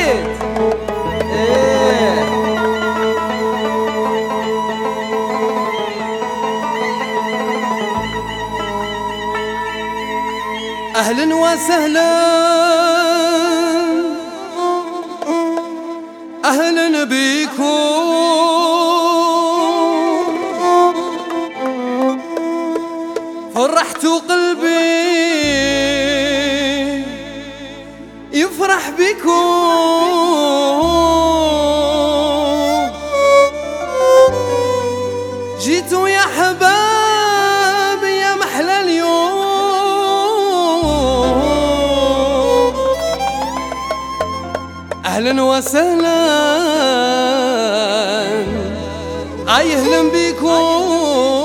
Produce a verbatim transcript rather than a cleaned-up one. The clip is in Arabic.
عيد ايه. اهلا وسهلا اهلا بيكم، فرحتوا قلبي يفرح بكم، جيتوا يا حبابي يا محلى اليوم. اهلا وسهلا اي اهلا بكم،